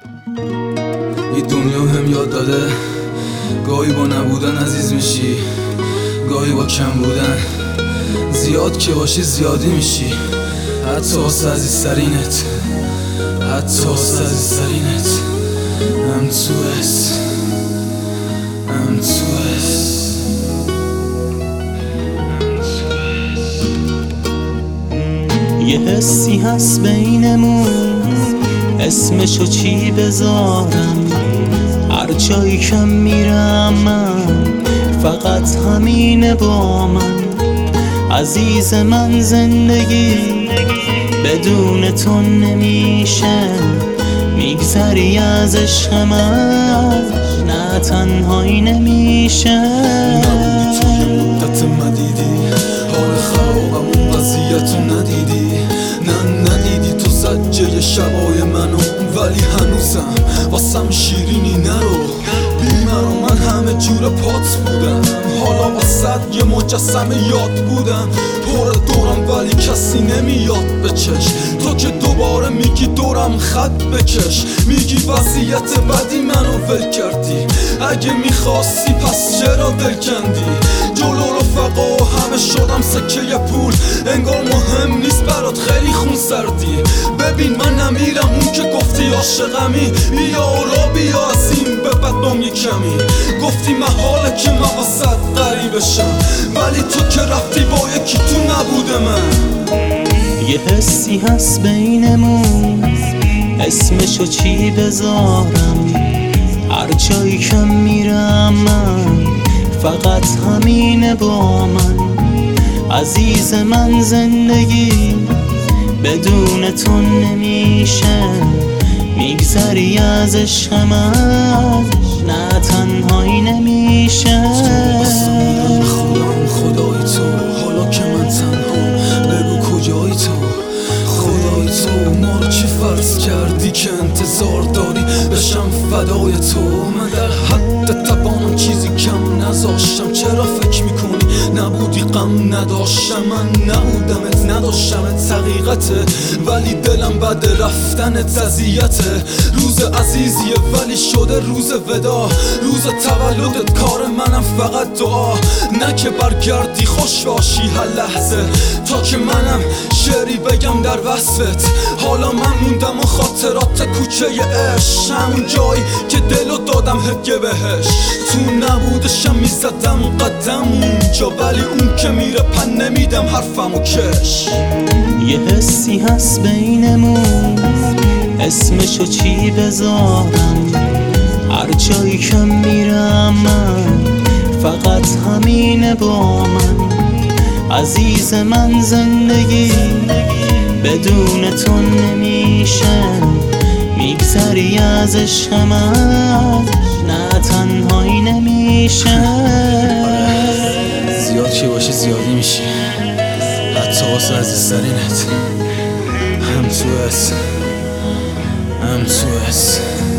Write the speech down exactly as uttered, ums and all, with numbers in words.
این دنیا هم یاد داده گاهی با نبودن عزیز میشی، گاهی با کم بودن زیاد که باشی زیادی میشی. حتی واسه عزیزترینت، حتی واسه عزیزترینت هم تو هست، هم تو هست. یه حسی هست بینمون، اسمشو چی بذارم؟ هر جایی که میرم من فقط همینه با من. عزیز من زندگی بدون تو نمیشه، میگذری از عشق من نه تنهایی نمیشه. نبودی تو یه مدت مدیدی، حال خرابم وضعیتو ندیدی، نه ندیدی تو زجه شبای منو، ولی هنوزم واسم شیرینی نرو. بیمرو من همه جور پات بودم، حالا واسد یه مجسمه یاد بودم. پر دورم ولی کسی نمیاد به چشم، تو که دوباره میگی دورم خط بکش. میگی وضعیت بدی منو ول کردی، اگه میخواستی پس چرا دل کندی؟ جلو رفقا و همه شدم سکه پول، انگار مهم نیست برات خیلی خون سردی. ببین من نمیرم اون که گفتی عاشقمی، بیا اورا بیا از این به بدم یه کمی. گفتی محاله که من واسد غریبشم، ولی تو که رفتی با یکی تو نبوده من. یه حسی هست بینمون، اسمشو چی بذارم؟ هر جایی که میرم من فقط همینه با من. عزیز من زندگی بدون تو نمیشه، میگذری از عشق من نه تنهایی نمیشه. بستم خودم خدای تو، حالا که من تنها بگو کجایی تو؟ خدای تو ما رو چی فرض کردی که انتظار داری بشم فدای تو؟ من در حد توانم چیزی کم نذاشتم، چرا فکر میکنی نبودی غم نداشتم؟ من نبودمت نداشتمت حقیقته، ولی دلم بعد رفتنت اذیته. روز عزیزیه ولی شده روز ودا، روز تولدت کار منم فقط دعا. نه که برگردی خوش باشی هر لحظه، تا که منم شعری بگم در وصفت. حالا من موندم و خاطرات کوچه عشق، همون جایی که دلو دادم هدیه بهش. تو نبودشم میزدم قدم اونجا، ولی اون که میره پن نمیدم حرفمو کش. یه حسی هست بینمون، اسمشو چی بذارم؟ هر جایی که میرم من فقط همینه با من. عزیز من زندگی بدون تو نمیشه، میگذری از عشق من نه تنهایی نمیشه. زیاد که باشی زیادی میشی، حتی واسه عزیزترینت هم تو هست، هم تو هست.